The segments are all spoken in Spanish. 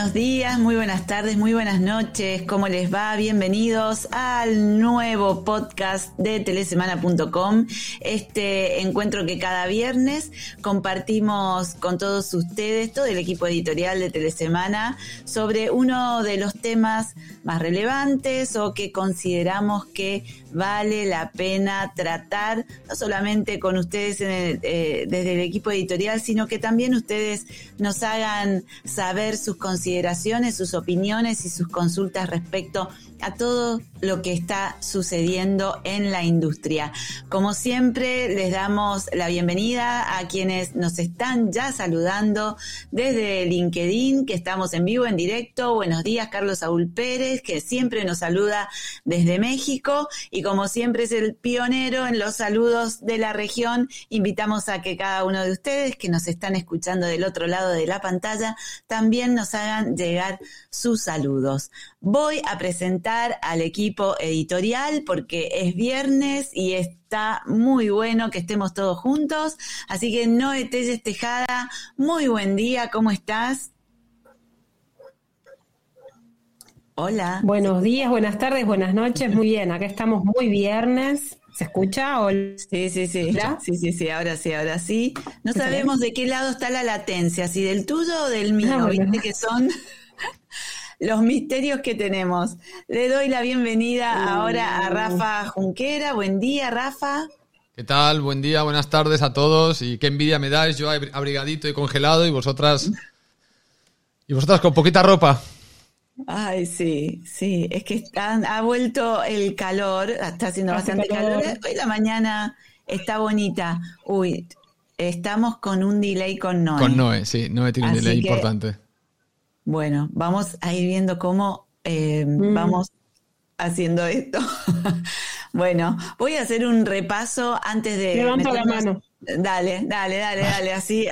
buenos días, muy buenas tardes, muy buenas noches. ¿Cómo les va? Bienvenidos al nuevo podcast de telesemana.com. Este encuentro que cada viernes compartimos con todos ustedes, todo el equipo editorial de Telesemana, sobre uno de los temas más relevantes o que consideramos que vale la pena tratar, no solamente con ustedes desde el equipo editorial, sino que también ustedes nos hagan saber sus consideraciones, sus opiniones y sus consultas respecto a todo lo que está sucediendo en la industria. Como siempre, les damos la bienvenida a quienes nos están ya saludando desde LinkedIn, que estamos en vivo, en directo. Buenos días, Carlos Saúl Pérez, que siempre nos saluda desde México, y como siempre es el pionero en los saludos de la región, invitamos a que cada uno de ustedes que nos están escuchando del otro lado de la pantalla también nos hagan llegar sus saludos. Voy a presentar al equipo editorial porque es viernes y está muy bueno que estemos todos juntos. Así que Noé Telles Tejada, muy buen día, ¿cómo estás? Hola. Buenos días, buenas tardes, buenas noches, muy bien, acá estamos muy viernes. ¿Se escucha? Sí. ¿Hola? Sí, ahora sí. No sabemos de qué lado está la latencia, si del tuyo o del mío, bueno. ¿Viste que son los misterios que tenemos? Le doy la bienvenida ahora a Rafa Junquera. Buen día, Rafa. ¿Qué tal? Buen día, buenas tardes a todos. Y qué envidia me dais, yo abrigadito y congelado y vosotras con poquita ropa. Ay, sí, es que ha vuelto el calor, está haciendo bastante calor. Hoy la mañana está bonita. Uy, estamos con un delay con Noé. Con Noé, sí, Noé tiene un delay importante. Bueno, vamos a ir viendo cómo vamos haciendo esto. Bueno, voy a hacer un repaso antes de... Levanto la mano. Dale, así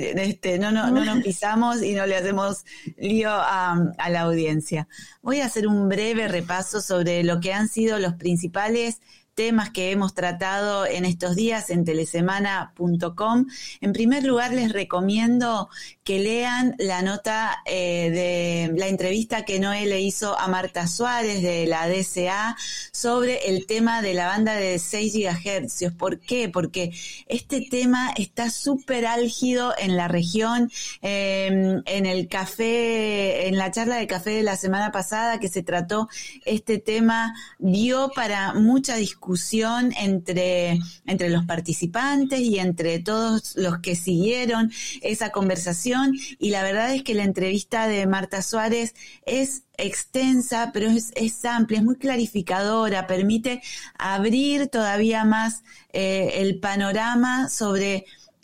no nos pisamos y no le hacemos lío a la audiencia. Voy a hacer un breve repaso sobre lo que han sido los principales temas que hemos tratado en estos días en telesemana.com. En primer lugar, les recomiendo que lean la nota de la entrevista que Noé le hizo a Marta Suárez de la DCA sobre el tema de la banda de 6 GHz. ¿Por qué? Porque este tema está súper álgido en la región. En el café, en la charla de café de la semana pasada que se trató este tema, dio para mucha discusión entre los participantes y entre todos los que siguieron esa conversación, y la verdad es que la entrevista de Marta Suárez es extensa, pero es amplia, es muy clarificadora, permite abrir todavía más el panorama sobre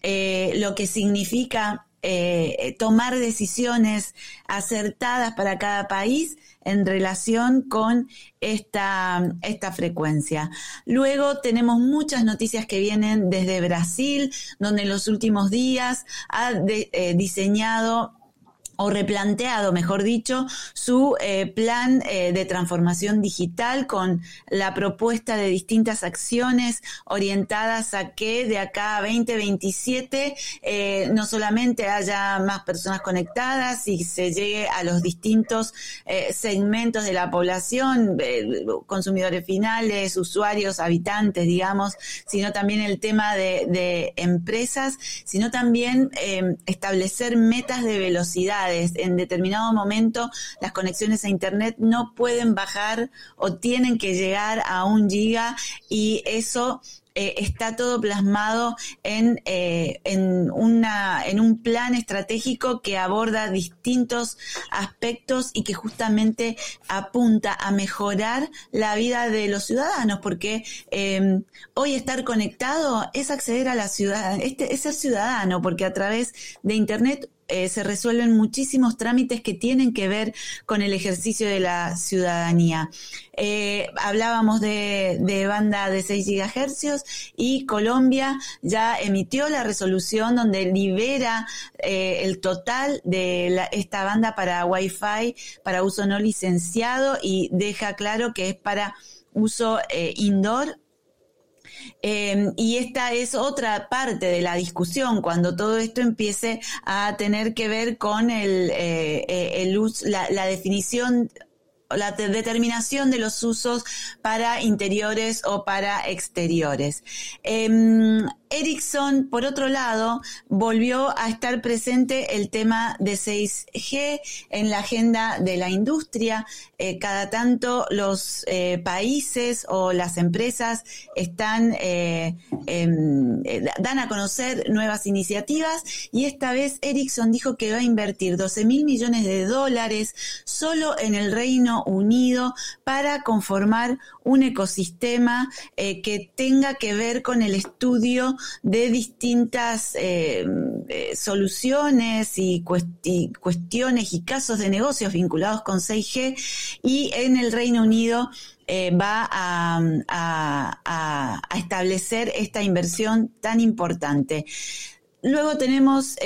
lo que significa tomar decisiones acertadas para cada país en relación con esta frecuencia. Luego tenemos muchas noticias que vienen desde Brasil, donde en los últimos días ha diseñado o replanteado, mejor dicho, su plan de transformación digital con la propuesta de distintas acciones orientadas a que de acá a 2027 no solamente haya más personas conectadas y se llegue a los distintos segmentos de la población, consumidores finales, usuarios, habitantes, digamos, sino también el tema de empresas, sino también establecer metas de velocidad. En determinado momento las conexiones a internet no pueden bajar o tienen que llegar a 1 giga, y eso está todo plasmado en un plan estratégico que aborda distintos aspectos y que justamente apunta a mejorar la vida de los ciudadanos, porque hoy estar conectado es acceder a la ciudad, es ser ciudadano, porque a través de internet se resuelven muchísimos trámites que tienen que ver con el ejercicio de la ciudadanía. Hablábamos de banda de 6 GHz y Colombia ya emitió la resolución donde libera el total de esta banda para Wi-Fi para uso no licenciado y deja claro que es para uso indoor. Y esta es otra parte de la discusión, cuando todo esto empiece a tener que ver con la definición, la determinación de los usos para interiores o para exteriores. Ericsson, por otro lado, volvió a estar presente el tema de 6G en la agenda de la industria. Cada tanto los países o las empresas dan a conocer nuevas iniciativas, y esta vez Ericsson dijo que va a invertir $12.000 millones solo en el Reino Unido para conformar un ecosistema que tenga que ver con el estudio de distintas soluciones y cuestiones y casos de negocios vinculados con 6G, y en el Reino Unido va a establecer esta inversión tan importante. Luego tenemos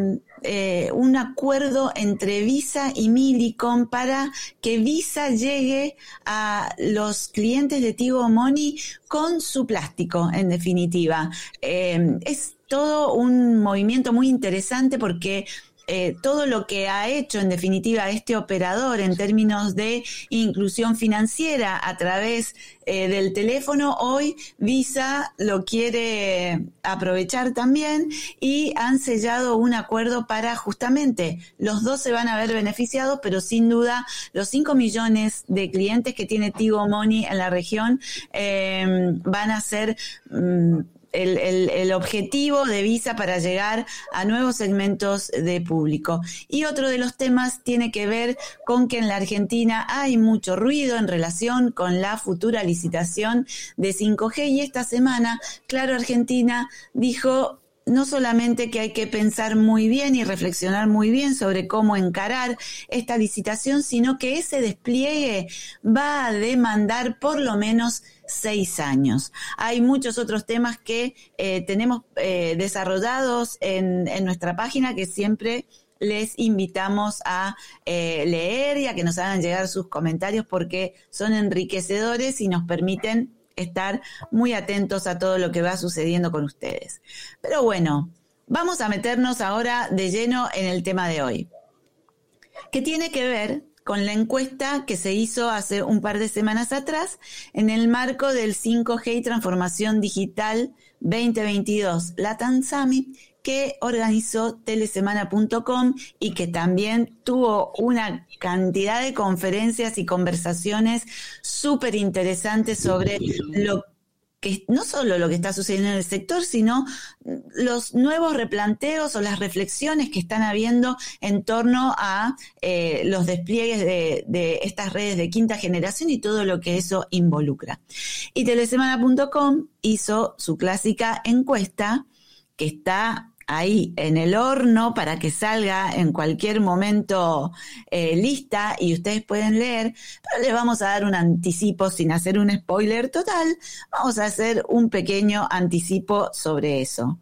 un acuerdo entre Visa y Millicom para que Visa llegue a los clientes de Tigo Money con su plástico, en definitiva. Es todo un movimiento muy interesante porque todo lo que ha hecho en definitiva este operador en términos de inclusión financiera a través del teléfono, hoy Visa lo quiere aprovechar también, y han sellado un acuerdo para justamente los dos se van a ver beneficiados, pero sin duda los 5 millones de clientes que tiene Tigo Money en la región van a ser el objetivo de Visa para llegar a nuevos segmentos de público. Y otro de los temas tiene que ver con que en la Argentina hay mucho ruido en relación con la futura licitación de 5G, y esta semana Claro Argentina dijo no solamente que hay que pensar muy bien y reflexionar muy bien sobre cómo encarar esta licitación, sino que ese despliegue va a demandar por lo menos 6 años. Hay muchos otros temas que tenemos desarrollados en nuestra página, que siempre les invitamos a leer y a que nos hagan llegar sus comentarios, porque son enriquecedores y nos permiten estar muy atentos a todo lo que va sucediendo con ustedes. Pero bueno, vamos a meternos ahora de lleno en el tema de hoy, que tiene que ver con la encuesta que se hizo hace un par de semanas atrás en el marco del 5G y Transformación Digital 2022 LATAM Summit, que organizó telesemana.com y que también tuvo una cantidad de conferencias y conversaciones súper interesantes sobre lo que no solo lo que está sucediendo en el sector, sino los nuevos replanteos o las reflexiones que están habiendo en torno a los despliegues de estas redes de quinta generación y todo lo que eso involucra. Y telesemana.com hizo su clásica encuesta, que está ahí en el horno para que salga en cualquier momento lista y ustedes pueden leer, pero les vamos a dar un anticipo sin hacer un spoiler total. Vamos a hacer un pequeño anticipo sobre eso.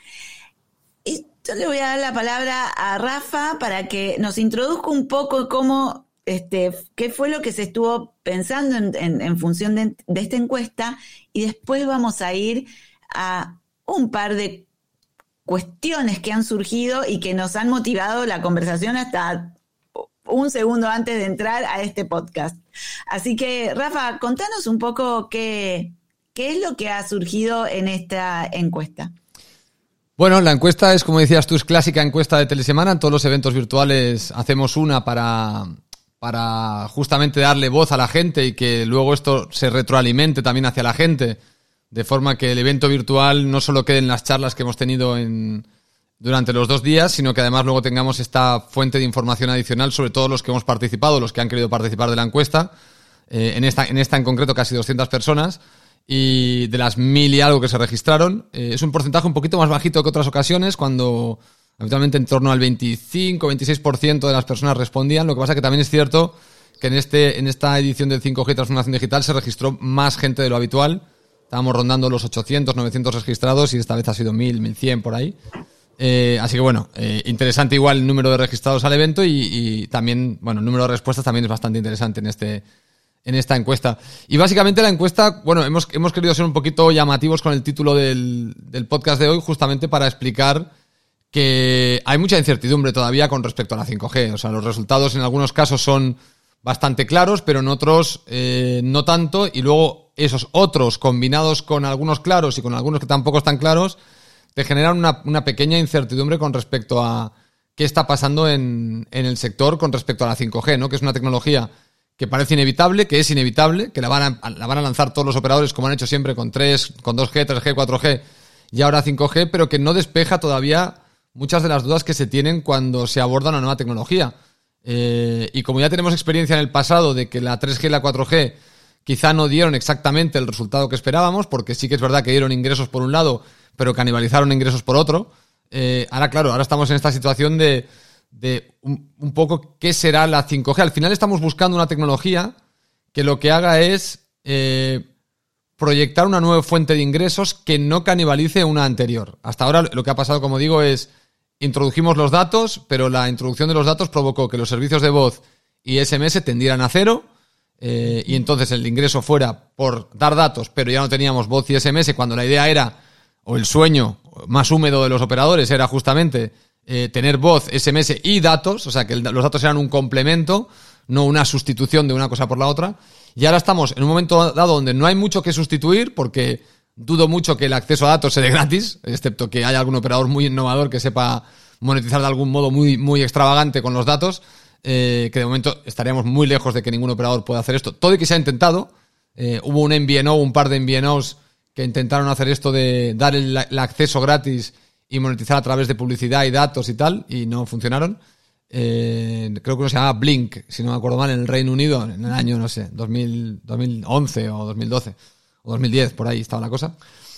Y yo le voy a dar la palabra a Rafa para que nos introduzca un poco cómo qué fue lo que se estuvo pensando en función de esta encuesta, y después vamos a ir a un par de cuestiones que han surgido y que nos han motivado la conversación hasta un segundo antes de entrar a este podcast. Así que, Rafa, contanos un poco qué es lo que ha surgido en esta encuesta. Bueno, la encuesta es, como decías tú, es clásica encuesta de Telesemana. En todos los eventos virtuales hacemos una para justamente darle voz a la gente y que luego esto se retroalimente también hacia la gente, de forma que el evento virtual no solo quede en las charlas que hemos tenido durante los 2 días, sino que además luego tengamos esta fuente de información adicional sobre todos los que hemos participado, los que han querido participar de la encuesta. En esta en concreto casi 200 personas, y de las 1000 y algo que se registraron. Es un porcentaje un poquito más bajito que otras ocasiones, cuando habitualmente en torno al 25-26% de las personas respondían. Lo que pasa que también es cierto que en esta edición del 5G Transformación Digital se registró más gente de lo habitual. Estábamos rondando los 800, 900 registrados, y esta vez ha sido 1000, 1100 por ahí. Así que bueno, interesante igual el número de registrados al evento, y también, bueno, el número de respuestas también es bastante interesante en esta encuesta. Y básicamente la encuesta, bueno, hemos querido ser un poquito llamativos con el título del podcast de hoy, justamente para explicar que hay mucha incertidumbre todavía con respecto a la 5G. O sea, los resultados en algunos casos son bastante claros, pero en otros no tanto. Y luego esos otros, combinados con algunos claros y con algunos que tampoco están claros, te generan una pequeña incertidumbre con respecto a qué está pasando en el sector con respecto a la 5G, ¿no? Que es una tecnología que parece inevitable, que es inevitable, que la van a lanzar todos los operadores como han hecho siempre con 2G, 3G, 4G y ahora 5G, pero que no despeja todavía muchas de las dudas que se tienen cuando se aborda una nueva tecnología. Y como ya tenemos experiencia en el pasado de que la 3G y la 4G quizá no dieron exactamente el resultado que esperábamos, porque sí que es verdad que dieron ingresos por un lado, pero canibalizaron ingresos por otro. Ahora estamos en esta situación de un poco qué será la 5G. Al final estamos buscando una tecnología que lo que haga es proyectar una nueva fuente de ingresos que no canibalice una anterior. Hasta ahora lo que ha pasado, como digo, es introdujimos los datos, pero la introducción de los datos provocó que los servicios de voz y SMS tendieran a cero, y entonces el ingreso fuera por dar datos, pero ya no teníamos voz y SMS, cuando la idea era, o el sueño más húmedo de los operadores era justamente tener voz, SMS y datos, o sea que los datos eran un complemento, no una sustitución de una cosa por la otra. Y ahora estamos en un momento dado donde no hay mucho que sustituir, porque dudo mucho que el acceso a datos se dé gratis, excepto que haya algún operador muy innovador que sepa monetizar de algún modo muy, muy extravagante con los datos, que de momento estaríamos muy lejos de que ningún operador pueda hacer esto. Todo y que se ha intentado, hubo un MVNO, un par de MVNOs que intentaron hacer esto de dar el acceso gratis y monetizar a través de publicidad y datos y tal, y no funcionaron. Creo que uno se llama Blink, si no me acuerdo mal, en el Reino Unido, en el año, no sé, 2011 o 2012 o 2010, por ahí estaba la cosa.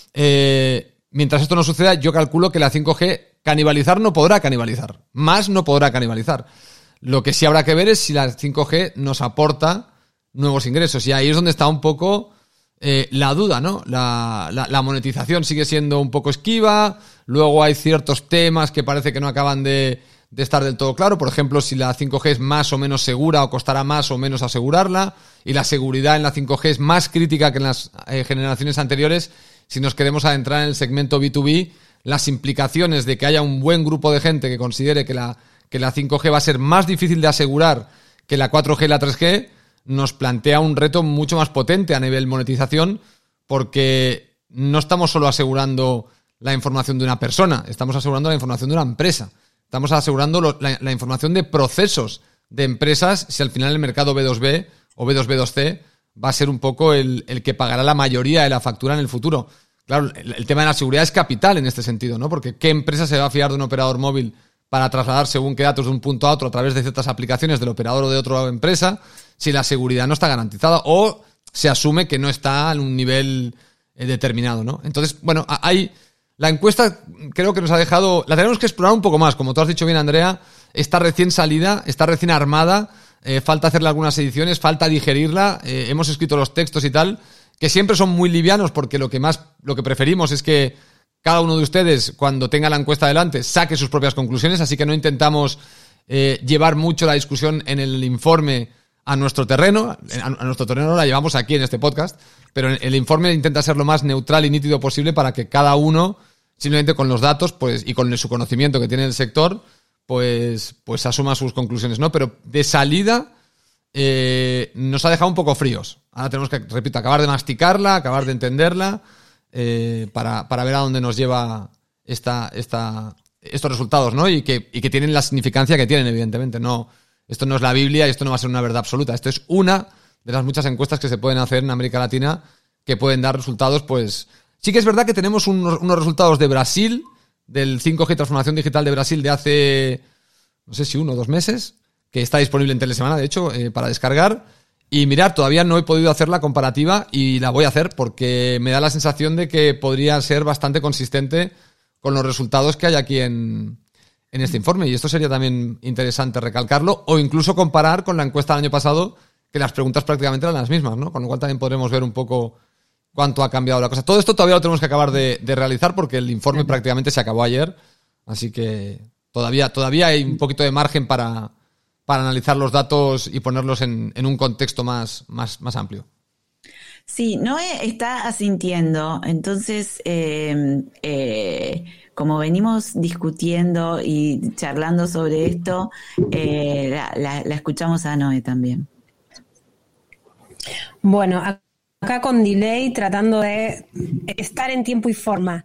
Mientras esto no suceda, yo calculo que la 5G canibalizar no podrá canibalizar, más no podrá canibalizar. Lo que sí habrá que ver es si la 5G nos aporta nuevos ingresos, y ahí es donde está un poco la duda, ¿no? La monetización sigue siendo un poco esquiva, luego hay ciertos temas que parece que no acaban de estar del todo claro. Por ejemplo, si la 5G es más o menos segura o costará más o menos asegurarla, y la seguridad en la 5G es más crítica que en las generaciones anteriores. Si nos queremos adentrar en el segmento B2B, las implicaciones de que haya un buen grupo de gente que considere que la 5G va a ser más difícil de asegurar que la 4G y la 3G, nos plantea un reto mucho más potente a nivel monetización, porque no estamos solo asegurando la información de una persona, estamos asegurando la información de una empresa. Estamos asegurando la información de procesos de empresas, si al final el mercado B2B o B2B2C va a ser un poco el que pagará la mayoría de la factura en el futuro. Claro, el tema de la seguridad es capital en este sentido, ¿no? Porque ¿qué empresa se va a fiar de un operador móvil para trasladar según qué datos de un punto a otro a través de ciertas aplicaciones del operador o de otra empresa si la seguridad no está garantizada o se asume que no está en un nivel determinado, ¿no? Entonces, bueno, la encuesta creo que nos ha dejado... La tenemos que explorar un poco más. Como tú has dicho bien, Andrea, está recién salida, está recién armada, falta hacerle algunas ediciones, falta digerirla, hemos escrito los textos y tal, que siempre son muy livianos, porque lo que preferimos es que cada uno de ustedes, cuando tenga la encuesta adelante, saque sus propias conclusiones, así que no intentamos llevar mucho la discusión en el informe a nuestro terreno. A nuestro terreno la llevamos aquí en este podcast, pero el informe intenta ser lo más neutral y nítido posible para que cada uno, simplemente con los datos pues y con su conocimiento que tiene el sector, pues asuma sus conclusiones, ¿no? Pero de salida nos ha dejado un poco fríos. Ahora tenemos que, repito, acabar de masticarla, acabar de entenderla, para ver a dónde nos lleva estos resultados, ¿no? Y que tienen la significancia que tienen, evidentemente. No, esto no es la Biblia y esto no va a ser una verdad absoluta. Esto es una de las muchas encuestas que se pueden hacer en América Latina que pueden dar resultados, pues... Sí que es verdad que tenemos unos resultados de Brasil, del 5G Transformación Digital de Brasil de hace, no sé si 1 o 2 meses, que está disponible en Telesemana, de hecho, para descargar. Y mirar, todavía no he podido hacer la comparativa y la voy a hacer porque me da la sensación de que podría ser bastante consistente con los resultados que hay aquí en este informe. Y esto sería también interesante recalcarlo, o incluso comparar con la encuesta del año pasado, que las preguntas prácticamente eran las mismas, ¿no? Con lo cual también podremos ver un poco cuánto ha cambiado la cosa. Todo esto todavía lo tenemos que acabar de realizar porque el informe prácticamente se acabó ayer, así que todavía hay un poquito de margen para para analizar los datos y ponerlos en un contexto más amplio. Sí, Noé está asintiendo, entonces como venimos discutiendo y charlando sobre esto, la escuchamos a Noé también. Bueno, acá con delay, tratando de estar en tiempo y forma.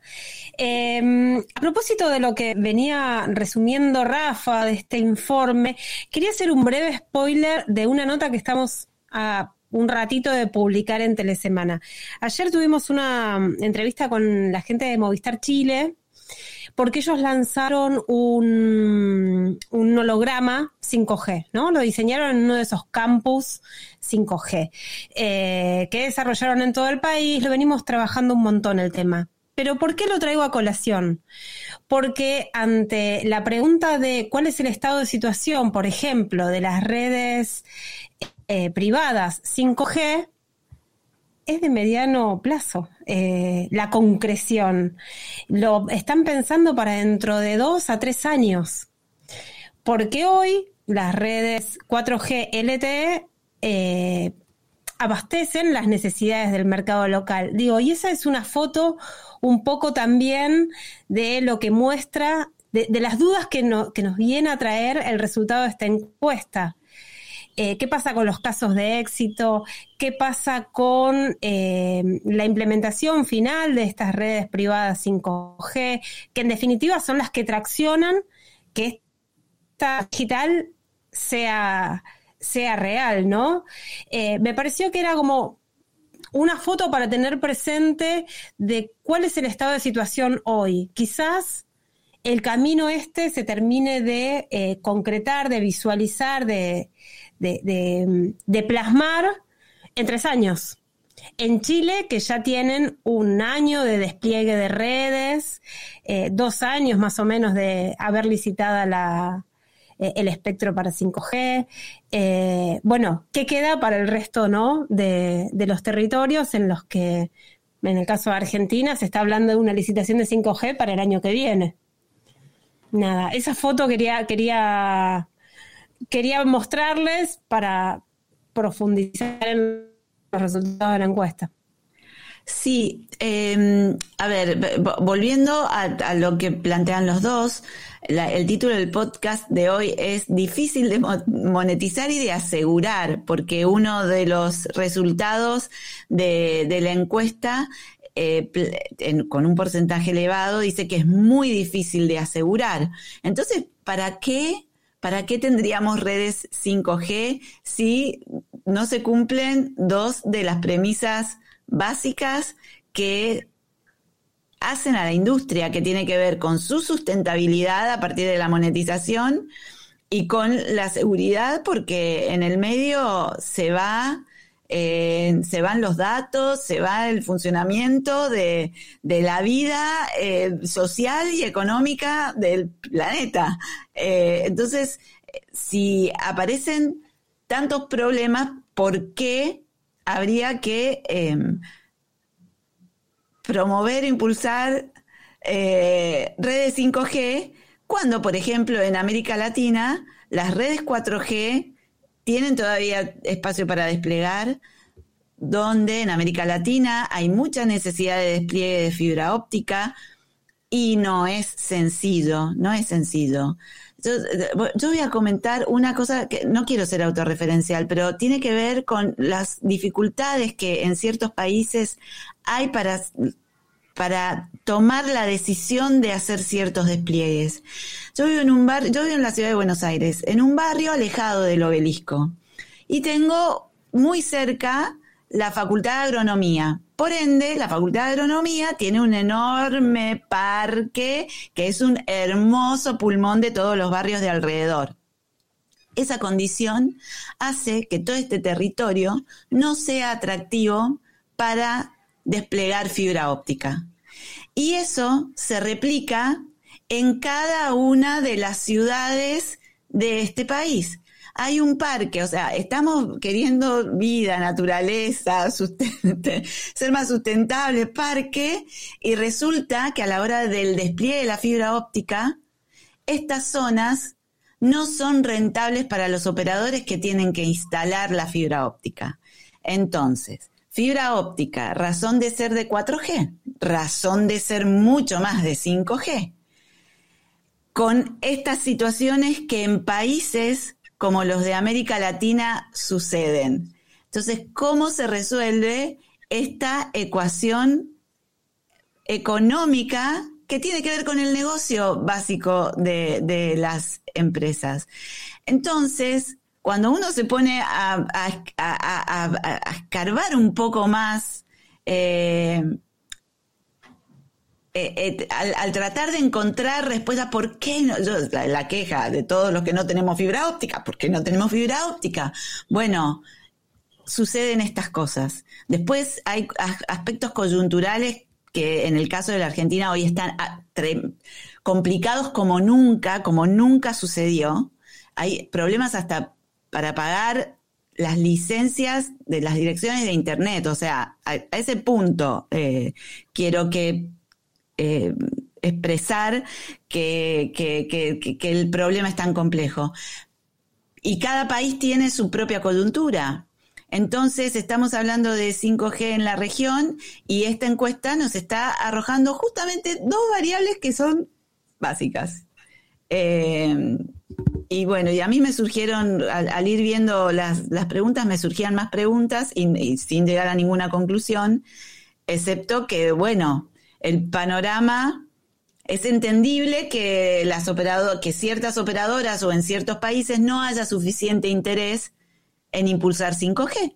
A propósito de lo que venía resumiendo Rafa de este informe, quería hacer un breve spoiler de una nota que estamos a un ratito de publicar en Telesemana. Ayer tuvimos una entrevista con la gente de Movistar Chile, porque ellos lanzaron un holograma 5G, ¿no? Lo diseñaron en uno de esos campus 5G, que desarrollaron en todo el país. Lo venimos trabajando un montón el tema. Pero ¿por qué lo traigo a colación? Porque ante la pregunta de cuál es el estado de situación, por ejemplo, de las redes privadas 5G, es de mediano plazo, la concreción. Lo están pensando para dentro de 2 a 3 años. Porque hoy las redes 4G LTE abastecen las necesidades del mercado local. Digo, y esa es una foto un poco también de lo que muestra, de las dudas que nos viene a traer el resultado de esta encuesta. ¿Qué pasa con los casos de éxito? ¿Qué pasa con la implementación final de estas redes privadas 5G? Que en definitiva son las que traccionan que esta digital sea real, ¿no? Me pareció que era como una foto para tener presente de cuál es el estado de situación hoy. Quizás el camino se termine de concretar, de visualizar, de plasmar en 3 años. En Chile, que ya tienen 1 año de despliegue de redes, 2 años más o menos de haber licitada el espectro para 5G. Bueno, ¿qué queda para el resto, no, de los territorios en los que, en el caso de Argentina, se está hablando de una licitación de 5G para el año que viene? Nada, esa foto quería mostrarles para profundizar en los resultados de la encuesta. Sí, a ver, volviendo a lo que plantean los dos, el título del podcast de hoy es difícil de monetizar y de asegurar, porque uno de los resultados de la encuesta con un porcentaje elevado dice que es muy difícil de asegurar. Entonces, ¿para qué tendríamos redes 5G si no se cumplen 2 de las premisas básicas que hacen a la industria, que tiene que ver con su sustentabilidad a partir de la monetización y con la seguridad, porque en el medio se van los datos, se va el funcionamiento de la vida social y económica del planeta. Entonces, si aparecen tantos problemas, ¿por qué habría que promover e impulsar redes 5G cuando, por ejemplo, en América Latina las redes 4G tienen todavía espacio para desplegar, donde en América Latina hay mucha necesidad de despliegue de fibra óptica y no es sencillo. Yo voy a comentar una cosa que no quiero ser autorreferencial, pero tiene que ver con las dificultades que en ciertos países hay para tomar la decisión de hacer ciertos despliegues. Yo vivo en la ciudad de Buenos Aires, en un barrio alejado del Obelisco, y tengo muy cerca la Facultad de Agronomía. Por ende, la Facultad de Agronomía tiene un enorme parque que es un hermoso pulmón de todos los barrios de alrededor. Esa condición hace que todo este territorio no sea atractivo para desplegar fibra óptica. Y eso se replica en cada una de las ciudades de este país. Hay un parque, o sea, estamos queriendo vida, naturaleza, ser más sustentable, parque, y resulta que a la hora del despliegue de la fibra óptica, estas zonas no son rentables para los operadores que tienen que instalar la fibra óptica. Entonces, fibra óptica, razón de ser de 4G, razón de ser mucho más de 5G. Con estas situaciones que en países como los de América Latina suceden. Entonces, ¿cómo se resuelve esta ecuación económica que tiene que ver con el negocio básico de las empresas? Entonces, cuando uno se pone a escarbar un poco más, al tratar de encontrar respuesta, ¿por qué no? La queja de todos los que no tenemos fibra óptica, ¿por qué no tenemos fibra óptica? Bueno, suceden estas cosas. Después hay aspectos coyunturales que en el caso de la Argentina hoy están complicados como nunca sucedió. Hay problemas hasta para pagar las licencias de las direcciones de Internet. O sea, a ese punto quiero expresar que el problema es tan complejo. Y cada país tiene su propia coyuntura. Entonces estamos hablando de 5G en la región y esta encuesta nos está arrojando justamente dos variables que son básicas. Y bueno, y a mí me surgieron, al ir viendo las preguntas, me surgían más preguntas y sin llegar a ninguna conclusión, excepto que, bueno, el panorama es entendible que que ciertas operadoras o en ciertos países no haya suficiente interés en impulsar 5G.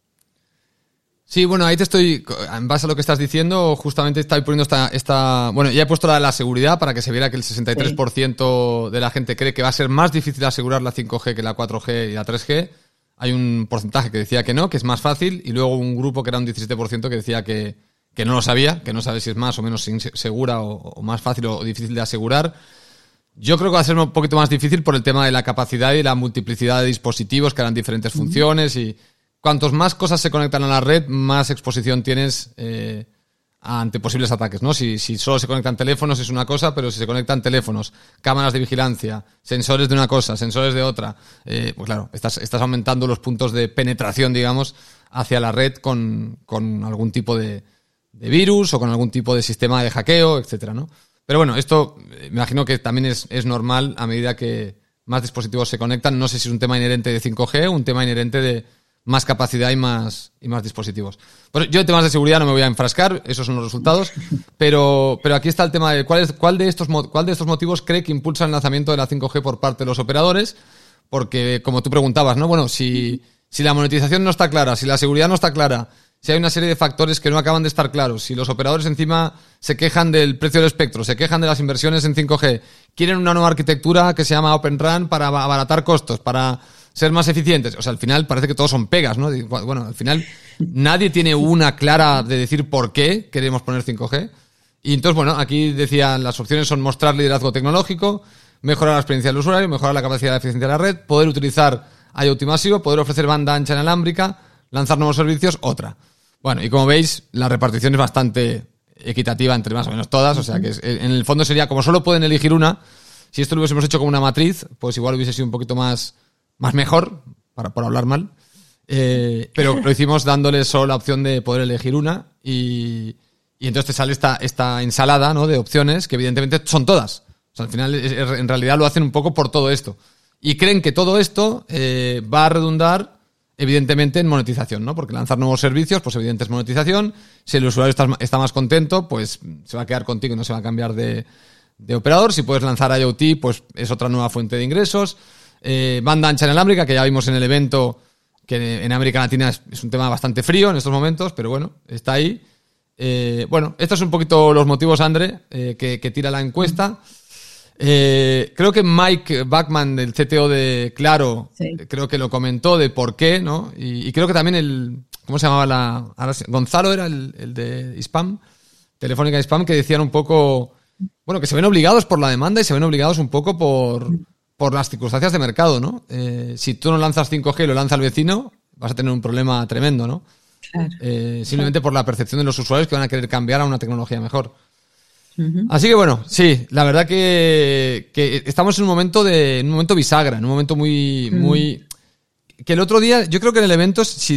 Sí, bueno, ahí te estoy, en base a lo que estás diciendo, justamente estoy poniendo esta bueno, ya he puesto la seguridad para que se viera que el 63% de la gente cree que va a ser más difícil asegurar la 5G que la 4G y la 3G. Hay un porcentaje que decía que no, que es más fácil, y luego un grupo que era un 17% que decía que no lo sabía, que no sabe si es más o menos segura o más fácil o difícil de asegurar. Yo creo que va a ser un poquito más difícil por el tema de la capacidad y la multiplicidad de dispositivos que harán diferentes funciones, y cuantos más cosas se conectan a la red, más exposición tienes ante posibles ataques, ¿no? Si solo se conectan teléfonos es una cosa, pero si se conectan teléfonos, cámaras de vigilancia, sensores de una cosa, sensores de otra, pues claro, estás aumentando los puntos de penetración, digamos, hacia la red con algún tipo de virus o con algún tipo de sistema de hackeo, etcétera, ¿no? Pero bueno, esto me imagino que también es normal a medida que más dispositivos se conectan. No sé si es un tema inherente de 5G o un tema inherente de más capacidad y más dispositivos. Pues yo en temas de seguridad no me voy a enfrascar, esos son los resultados, pero aquí está el tema de cuál de estos motivos cree que impulsa el lanzamiento de la 5G por parte de los operadores, porque como tú preguntabas, ¿no? Bueno, si la monetización no está clara, si la seguridad no está clara, si hay una serie de factores que no acaban de estar claros, si los operadores encima se quejan del precio del espectro, se quejan de las inversiones en 5G, quieren una nueva arquitectura que se llama Open RAN para abaratar costos, para ser más eficientes. O sea, al final parece que todos son pegas, ¿no? Bueno, al final nadie tiene una clara de decir por qué queremos poner 5G. Y entonces, bueno, aquí decían las opciones son mostrar liderazgo tecnológico, mejorar la experiencia del usuario, mejorar la capacidad de eficiencia de la red, poder utilizar IoT masivo, poder ofrecer banda ancha inalámbrica, lanzar nuevos servicios, otra. Bueno, y como veis, la repartición es bastante equitativa entre más o menos todas, o sea que en el fondo sería, como solo pueden elegir una, si esto lo hubiésemos hecho como una matriz, pues igual hubiese sido un poquito más mejor, por hablar mal, pero lo hicimos dándoles solo la opción de poder elegir una, y entonces te sale esta ensalada, ¿no?, de opciones que evidentemente son todas. O sea, al final en realidad lo hacen un poco por todo esto. Y creen que todo esto va a redundar evidentemente en monetización, ¿no? Porque lanzar nuevos servicios, pues evidente es monetización. Si el usuario está más contento, pues se va a quedar contigo y no se va a cambiar de operador. Si puedes lanzar IoT, pues es otra nueva fuente de ingresos. Banda ancha inalámbrica, que ya vimos en el evento, que en América Latina es un tema bastante frío en estos momentos, pero bueno, está ahí. Bueno, estos son un poquito los motivos, André, que tira la encuesta. Creo que Mike Bachman, del CTO de Claro, sí, creo que lo comentó de por qué, ¿no? Y creo que también ¿cómo se llamaba Gonzalo era el de Hispam, Telefónica Hispam, que decían un poco, bueno, que se ven obligados por la demanda y se ven obligados un poco por las circunstancias de mercado, ¿no? Si tú no lanzas 5G y lo lanza el vecino, vas a tener un problema tremendo, ¿no? Claro. Simplemente por la percepción de los usuarios que van a querer cambiar a una tecnología mejor. Así que bueno, sí, la verdad que estamos en un momento bisagra, en un momento muy que el otro día, yo creo que en el evento, si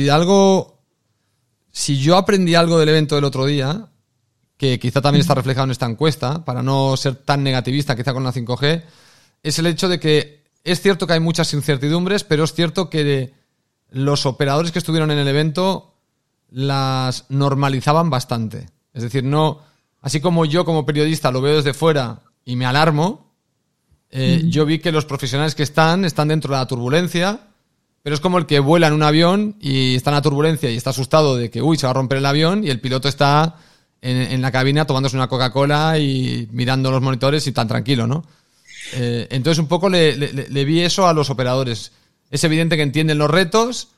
yo aprendí algo del evento del otro día, que quizá también está reflejado en esta encuesta, para no ser tan negativista quizá con la 5G, es el hecho de que es cierto que hay muchas incertidumbres, pero es cierto que los operadores que estuvieron en el evento las normalizaban bastante. Es decir, no, así como yo como periodista lo veo desde fuera y me alarmo, yo vi que los profesionales que están dentro de la turbulencia, pero es como el que vuela en un avión y está en la turbulencia y está asustado de que se va a romper el avión, y el piloto está en la cabina tomándose una Coca-Cola y mirando los monitores y tan tranquilo, ¿no? Entonces un poco le vi eso a los operadores. Es evidente que entienden los retos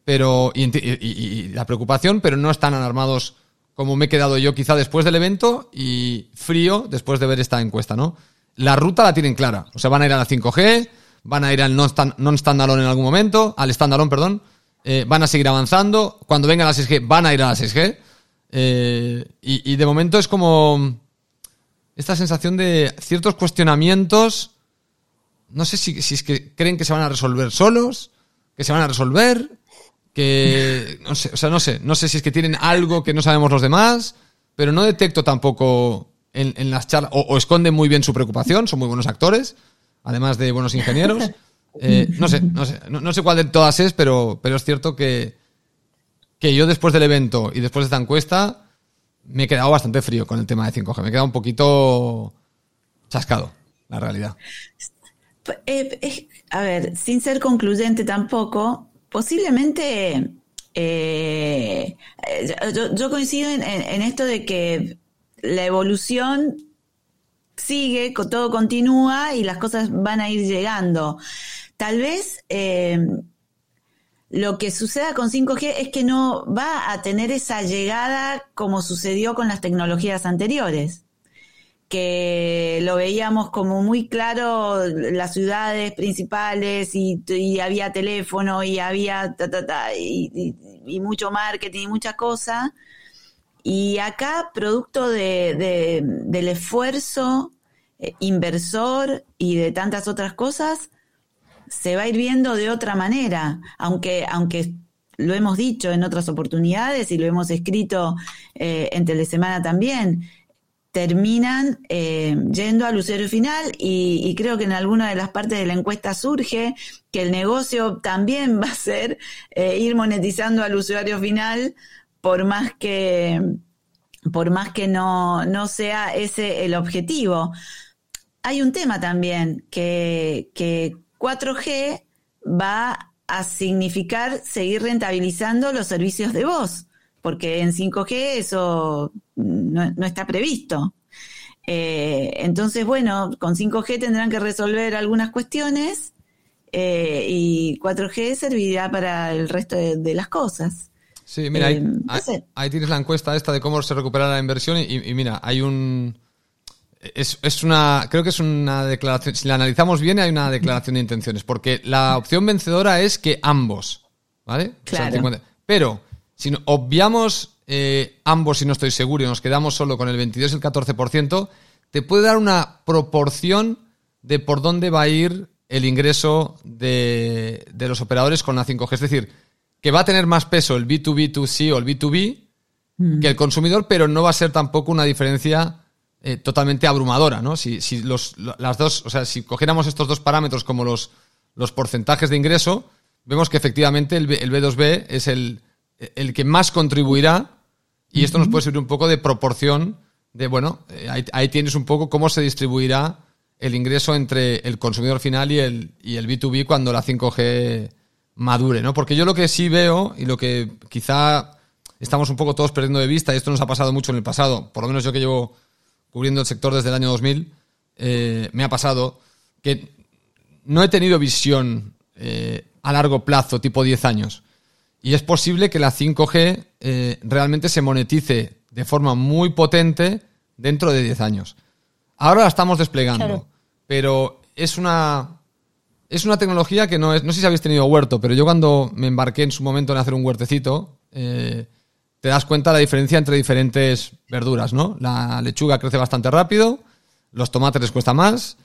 y la preocupación, pero no están alarmados como me he quedado yo quizá después del evento y frío después de ver esta encuesta, ¿no? La ruta la tienen clara. O sea, van a ir a la 5G, van a ir al non-standalone en algún momento, al standalone, perdón. Van a seguir avanzando. Cuando venga la 6G, van a ir a la 6G. Y de momento es como esta sensación de ciertos cuestionamientos. No sé si es que creen que se van a resolver solos, que se van a resolver, que no sé si es que tienen algo que no sabemos los demás, pero no detecto tampoco en las charlas, o esconden muy bien su preocupación, son muy buenos actores, además de buenos ingenieros. No sé cuál de todas es, pero es cierto que yo después del evento y después de esta encuesta me he quedado bastante frío con el tema de 5G. Me he quedado un poquito chascado, la realidad. A ver, sin ser concluyente tampoco, posiblemente yo coincido en esto de que la evolución sigue, todo continúa y las cosas van a ir llegando. Tal vez lo que suceda con 5G es que no va a tener esa llegada como sucedió con las tecnologías anteriores, que lo veíamos como muy claro, las ciudades principales y había teléfono y había y mucho marketing y mucha cosa. Y acá, producto del esfuerzo inversor y de tantas otras cosas, se va a ir viendo de otra manera, aunque lo hemos dicho en otras oportunidades y lo hemos escrito en Telesemana también, terminan yendo al usuario final y creo que en alguna de las partes de la encuesta surge que el negocio también va a ser ir monetizando al usuario final, por más que no sea ese el objetivo. Hay un tema también que 4G va a significar seguir rentabilizando los servicios de voz, porque en 5G eso no está previsto. Entonces, bueno, con 5G tendrán que resolver algunas cuestiones y 4G servirá para el resto de las cosas. Sí, mira, ahí tienes la encuesta esta de cómo se recupera la inversión y mira, hay creo que es una declaración, si la analizamos bien hay una declaración de intenciones, porque la opción vencedora es que ambos, ¿vale? Claro. O sea, pero si obviamos ambos, si no estoy seguro, y nos quedamos solo con el 22 y el 14%, te puede dar una proporción de por dónde va a ir el ingreso de los operadores con la 5G. Es decir, que va a tener más peso el B2B2C o el B2B que el consumidor, pero no va a ser tampoco una diferencia totalmente abrumadora, ¿no? Si las dos, o sea, si cogiéramos estos dos parámetros como los porcentajes de ingreso, vemos que efectivamente el B2B es el que más contribuirá, y esto nos puede servir un poco de proporción de, bueno, ahí tienes un poco cómo se distribuirá el ingreso entre el consumidor final y el B2B cuando la 5G madure, ¿no? Porque yo lo que sí veo y lo que quizá estamos un poco todos perdiendo de vista, y esto nos ha pasado mucho en el pasado, por lo menos yo que llevo cubriendo el sector desde el año 2000, me ha pasado que no he tenido visión a largo plazo, tipo 10 años. Y es posible que la 5G realmente se monetice de forma muy potente dentro de 10 años. Ahora la estamos desplegando, claro, pero es una tecnología que no sé si habéis tenido huerto, pero yo cuando me embarqué en su momento en hacer un huertecito, te das cuenta de la diferencia entre diferentes verduras, ¿no? La lechuga crece bastante rápido, los tomates les cuesta más,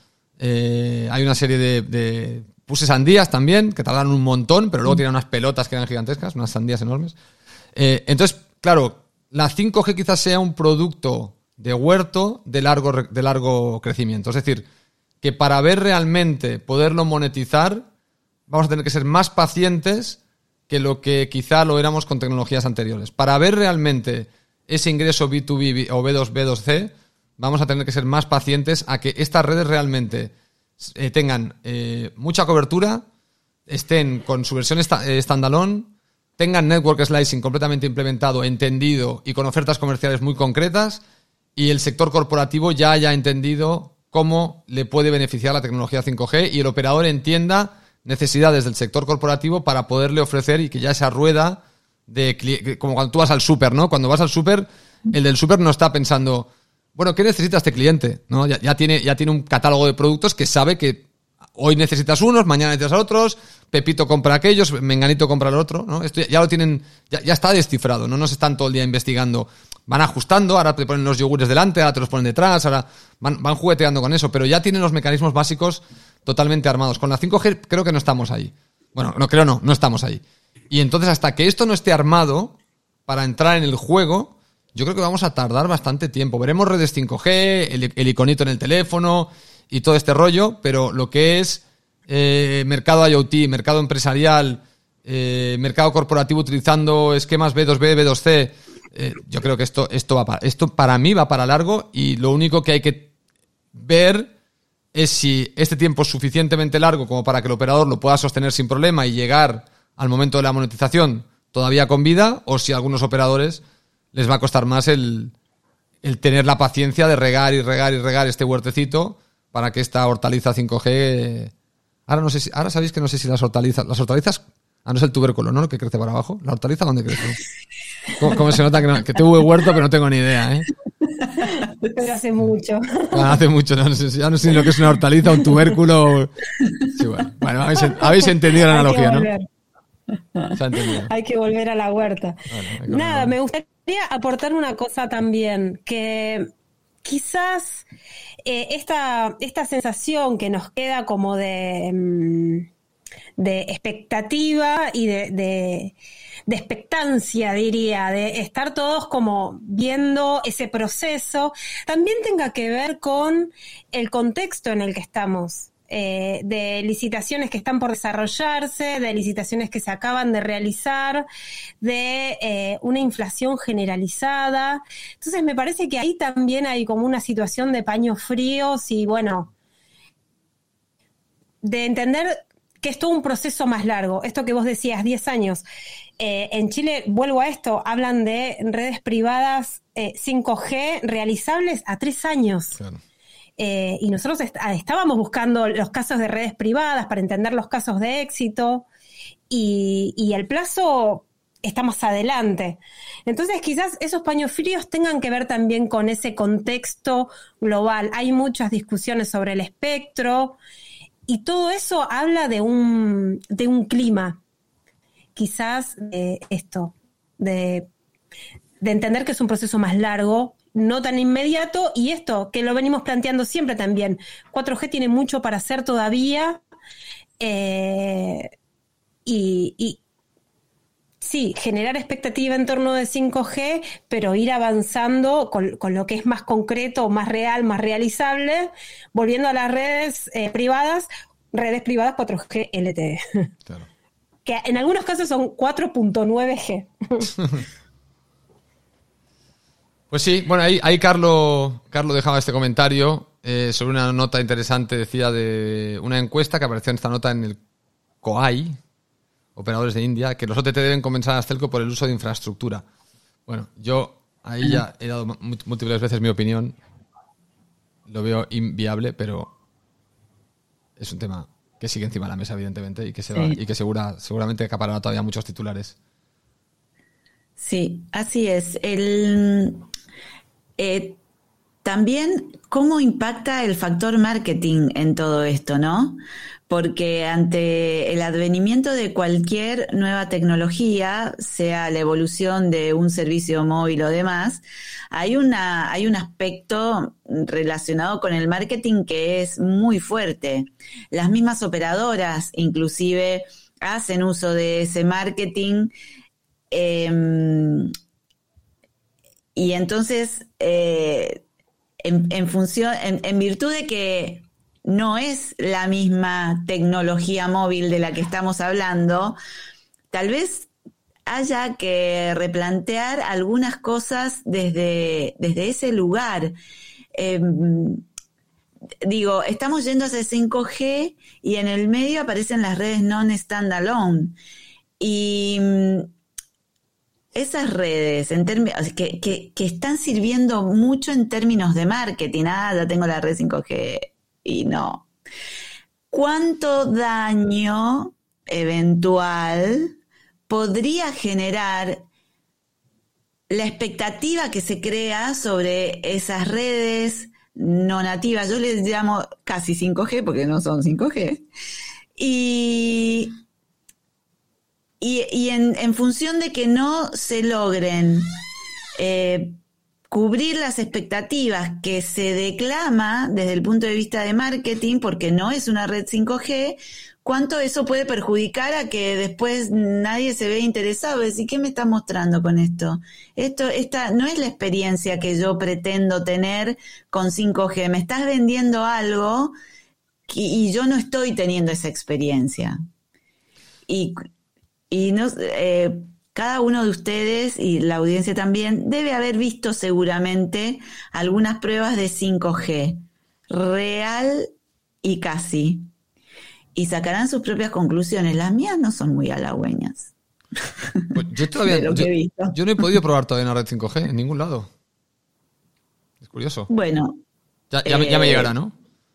hay una serie de puse sandías también, que tardaron un montón, pero luego tienen unas pelotas que eran gigantescas, unas sandías enormes. Entonces, claro, la 5G quizás sea un producto de huerto de largo crecimiento. Es decir, que para ver realmente poderlo monetizar, vamos a tener que ser más pacientes que lo que quizá lo éramos con tecnologías anteriores. Para ver realmente ese ingreso B2B o B2C, vamos a tener que ser más pacientes a que estas redes realmente tengan mucha cobertura, estén con su versión standalone, tengan network slicing completamente implementado, entendido y con ofertas comerciales muy concretas, y el sector corporativo ya haya entendido cómo le puede beneficiar la tecnología 5G y el operador entienda necesidades del sector corporativo para poderle ofrecer, y que ya esa rueda como cuando tú vas al súper, ¿no? Cuando vas al súper, el del súper no está pensando, bueno, ¿qué necesita este cliente? ¿No? Ya tiene un catálogo de productos que sabe que hoy necesitas unos, mañana necesitas otros, Pepito compra aquellos, Menganito compra el otro, ¿no? Esto ya lo tienen, ya está descifrado, no nos están todo el día investigando. Van ajustando, ahora te ponen los yogures delante, ahora te los ponen detrás, ahora van jugueteando con eso, pero ya tienen los mecanismos básicos totalmente armados. Con la 5G creo que no estamos ahí. Bueno, no estamos ahí. Y entonces, hasta que esto no esté armado para entrar en el juego, yo creo que vamos a tardar bastante tiempo. Veremos redes 5G, el iconito en el teléfono y todo este rollo, pero lo que es mercado IoT, mercado empresarial, mercado corporativo utilizando esquemas B2B, B2C, yo creo que esto para mí va para largo, y lo único que hay que ver es si este tiempo es suficientemente largo como para que el operador lo pueda sostener sin problema y llegar al momento de la monetización todavía con vida, o si a algunos operadores les va a costar más el tener la paciencia de regar y regar y regar este huertecito para que esta hortaliza 5G... Ahora sabéis que no sé si las hortalizas... no es el tubérculo, ¿no? Lo que crece para abajo. ¿La hortaliza dónde crece? ¿Cómo se nota que tuve huerto, pero no tengo ni idea, ¿eh? Pero hace mucho. Hace mucho, ya no sé lo que es una hortaliza, un tubérculo... Sí, bueno, habéis entendido la analogía, ¿no? Se ha entendido. Hay que volver a la huerta. Nada, me gustaría aportar una cosa también, que quizás esta sensación que nos queda como de expectativa y de expectancia, diría, de estar todos como viendo ese proceso, también tenga que ver con el contexto en el que estamos. De licitaciones que están por desarrollarse, de licitaciones que se acaban de realizar, de una inflación generalizada. Entonces me parece que ahí también hay como una situación de paños fríos y bueno, de entender que es todo un proceso más largo. Esto que vos decías, 10 años. En Chile, vuelvo a esto, hablan de redes privadas 5G realizables a 3 años. Claro. Y nosotros estábamos buscando los casos de redes privadas para entender los casos de éxito, y el plazo está más adelante. Entonces quizás esos paños fríos tengan que ver también con ese contexto global. Hay muchas discusiones sobre el espectro y todo eso habla de un clima. Quizás de entender que es un proceso más largo, no tan inmediato, y esto que lo venimos planteando siempre también, 4G tiene mucho para hacer todavía, y sí, generar expectativa en torno de 5G, pero ir avanzando con lo que es más concreto, más real, más realizable, volviendo a las redes privadas 4G LTE. Claro. Que en algunos casos son 4.9G. Pues sí, bueno, ahí Carlos dejaba este comentario sobre una nota interesante, decía, de una encuesta que apareció en esta nota en el COAI, operadores de India, que los OTT deben compensar a Astelco por el uso de infraestructura. Bueno, yo ahí ya he dado múltiples veces mi opinión, lo veo inviable, pero es un tema que sigue encima de la mesa, evidentemente, y que seguramente acaparará todavía muchos titulares. Sí, así es. También, ¿cómo impacta el factor marketing en todo esto, no? porque ante el advenimiento de cualquier nueva tecnología, sea la evolución de un servicio móvil o demás, hay un aspecto relacionado con el marketing que es muy fuerte. Las mismas operadoras inclusive hacen uso de ese marketing, y entonces en virtud de que no es la misma tecnología móvil de la que estamos hablando, tal vez haya que replantear algunas cosas desde ese lugar. Digo, estamos yendo hacia 5G y en el medio aparecen las redes non-standalone. Y esas redes que están sirviendo mucho en términos de marketing, ya tengo la red 5G y no. ¿Cuánto daño eventual podría generar la expectativa que se crea sobre esas redes no nativas? Yo les llamo casi 5G porque no son 5G. Y en función de que no se logren cubrir las expectativas que se declama desde el punto de vista de marketing, porque no es una red 5G, ¿cuánto eso puede perjudicar a que después nadie se vea interesado? Es decir, ¿qué me estás mostrando con esto? Esta no es la experiencia que yo pretendo tener con 5G. Me estás vendiendo algo y yo no estoy teniendo esa experiencia. Y no, cada uno de ustedes y la audiencia también debe haber visto seguramente algunas pruebas de 5G, real y casi. Y sacarán sus propias conclusiones. Las mías no son muy halagüeñas. Pues yo no he podido probar todavía una red 5G en ningún lado. Es curioso. Bueno. Ya me llegará, ¿no?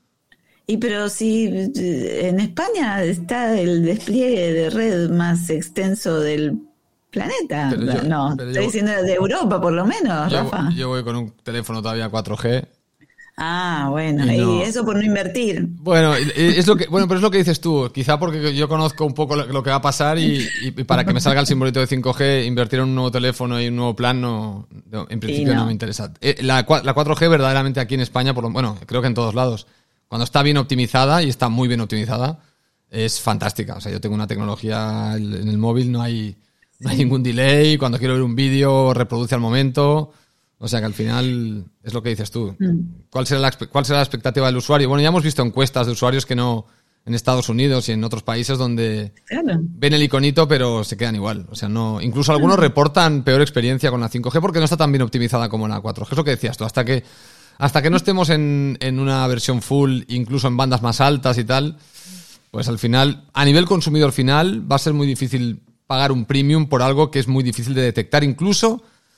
Pero si en España está el despliegue de red más extenso del planeta. Estoy diciendo de Europa por lo menos, Rafa. Yo voy con un teléfono todavía 4G. Ah, bueno, y eso por no invertir. Pero es lo que dices tú. Quizá porque yo conozco un poco lo que va a pasar y para que me salga el simbolito de 5G, invertir en un nuevo teléfono y un nuevo plan en principio no me interesa. La 4G verdaderamente aquí en España, creo que en todos lados, cuando está bien optimizada, y está muy bien optimizada, es fantástica. O sea, yo tengo una tecnología en el móvil, no hay ningún delay. Cuando quiero ver un vídeo, reproduce al momento. O sea que al final es lo que dices tú. ¿Cuál será la expectativa del usuario? Bueno, ya hemos visto encuestas de usuarios que no, en Estados Unidos y en otros países donde ven el iconito pero se quedan igual. O sea, no. Incluso algunos reportan peor experiencia con la 5G porque no está tan bien optimizada como la 4G. Es lo que decías tú. Hasta que no estemos en una versión full, incluso en bandas más altas y tal, pues al final, a nivel consumidor final, va a ser muy difícil pagar un premium por algo que es muy difícil de detectar, incluso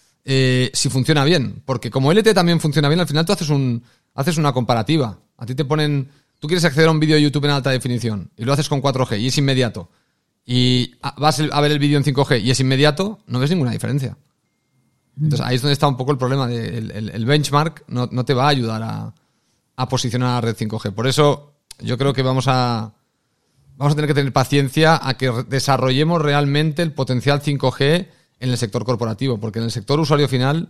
si funciona bien. Porque como LTE también funciona bien, al final tú haces una comparativa. A ti te ponen... Tú quieres acceder a un vídeo de YouTube en alta definición y lo haces con 4G y es inmediato. Y vas a ver el vídeo en 5G y es inmediato, no ves ninguna diferencia. Entonces ahí es donde está un poco el problema. El benchmark no te va a ayudar a posicionar a la red 5G. Por eso yo creo que vamos a tener que tener paciencia a que desarrollemos realmente el potencial 5G en el sector corporativo, porque en el sector usuario final,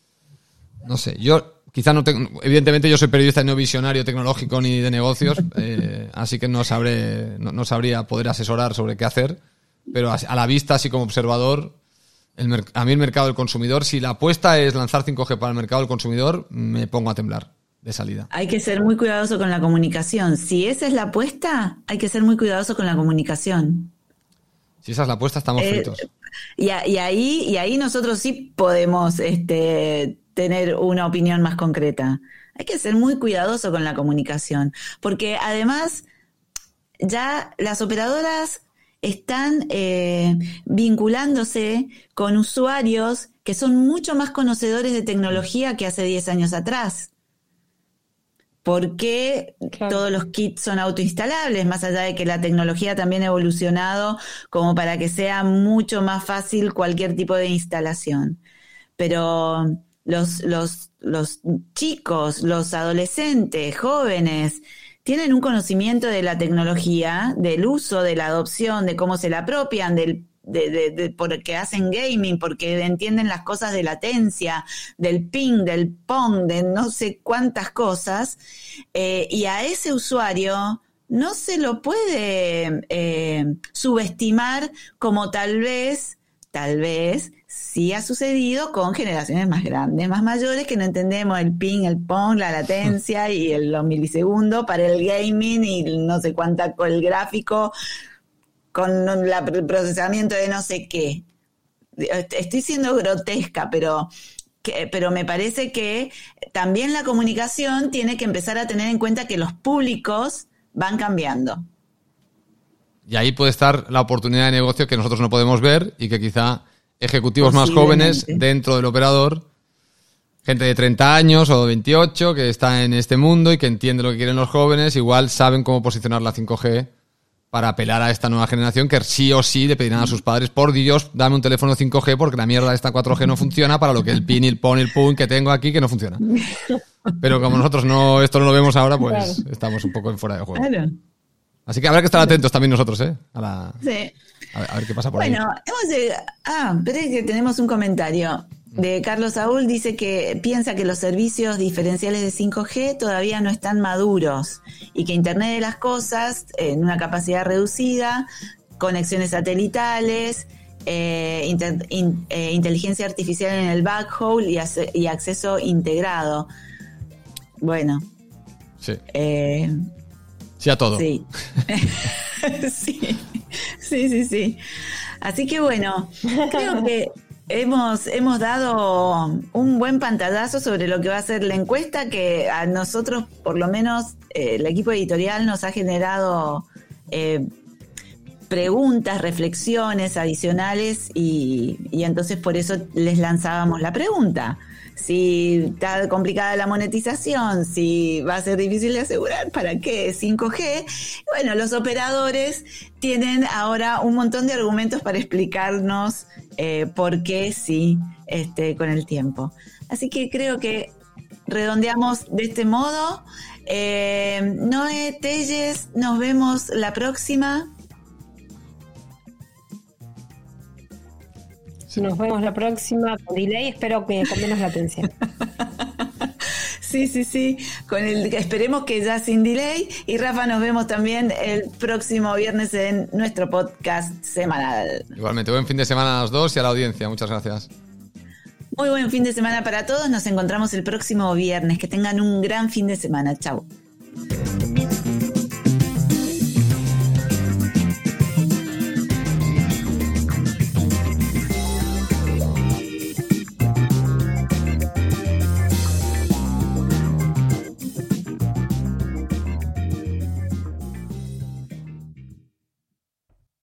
no sé, yo quizá no tengo, evidentemente yo soy periodista y no visionario tecnológico ni de negocios, así que no sabría poder asesorar sobre qué hacer, pero a la vista, así como observador, a mí el mercado del consumidor, si la apuesta es lanzar 5G para el mercado del consumidor, me pongo a temblar de salida. Hay que ser muy cuidadoso con la comunicación. Si esa es la apuesta, hay que ser muy cuidadoso con la comunicación. Si esa es la apuesta, estamos fritos. Y ahí nosotros sí podemos tener una opinión más concreta. Hay que ser muy cuidadoso con la comunicación, porque además ya las operadoras están vinculándose con usuarios que son mucho más conocedores de tecnología que hace 10 años atrás. Porque todos los kits son autoinstalables, más allá de que la tecnología también ha evolucionado como para que sea mucho más fácil cualquier tipo de instalación. Pero los chicos, los adolescentes, jóvenes tienen un conocimiento de la tecnología, del uso, de la adopción, de cómo se la apropian, porque hacen gaming, porque entienden las cosas de latencia, del ping, del pong, de no sé cuántas cosas, y a ese usuario no se lo puede subestimar como tal vez sí ha sucedido con generaciones más grandes, más mayores, que no entendemos el ping, el pong, la latencia y los milisegundos para el gaming y no sé cuánta con el gráfico, con el procesamiento de no sé qué. Estoy siendo grotesca, pero me parece que también la comunicación tiene que empezar a tener en cuenta que los públicos van cambiando. Y ahí puede estar la oportunidad de negocio que nosotros no podemos ver y que quizá ejecutivos más jóvenes dentro del operador, gente de 30 años o 28 que está en este mundo y que entiende lo que quieren los jóvenes, igual saben cómo posicionar la 5G para apelar a esta nueva generación que sí o sí le pedirán a sus padres, por Dios, dame un teléfono 5G porque la mierda de esta 4G no funciona para lo que el pin, el pon, el pun que tengo aquí que no funciona. Pero como nosotros esto no lo vemos ahora, pues estamos un poco en fuera de juego. Claro. Así que habrá que estar atentos también nosotros, ¿eh? Sí. A ver qué pasa por ahí. Bueno, pero es que tenemos un comentario de Carlos Saúl, dice que piensa que los servicios diferenciales de 5G todavía no están maduros y que Internet de las Cosas, en una capacidad reducida, conexiones satelitales, inteligencia artificial en el backhaul y acceso integrado. Bueno. Sí. Sí a todo. Sí. Sí. Así que bueno, creo que hemos dado un buen pantallazo sobre lo que va a ser la encuesta, que a nosotros, por lo menos, el equipo editorial nos ha generado preguntas, reflexiones adicionales y entonces por eso les lanzábamos la pregunta. Si está complicada la monetización, si va a ser difícil de asegurar, ¿para qué 5G? Bueno, los operadores tienen ahora un montón de argumentos para explicarnos por qué sí con el tiempo. Así que creo que redondeamos de este modo. Noé Telles, nos vemos la próxima. Nos vemos la próxima con delay, espero que con menos latencia. Sí. Esperemos que ya sin delay. Y Rafa, nos vemos también el próximo viernes en nuestro podcast semanal. Igualmente, buen fin de semana a los dos y a la audiencia. Muchas gracias. Muy buen fin de semana para todos. Nos encontramos el próximo viernes. Que tengan un gran fin de semana. Chau.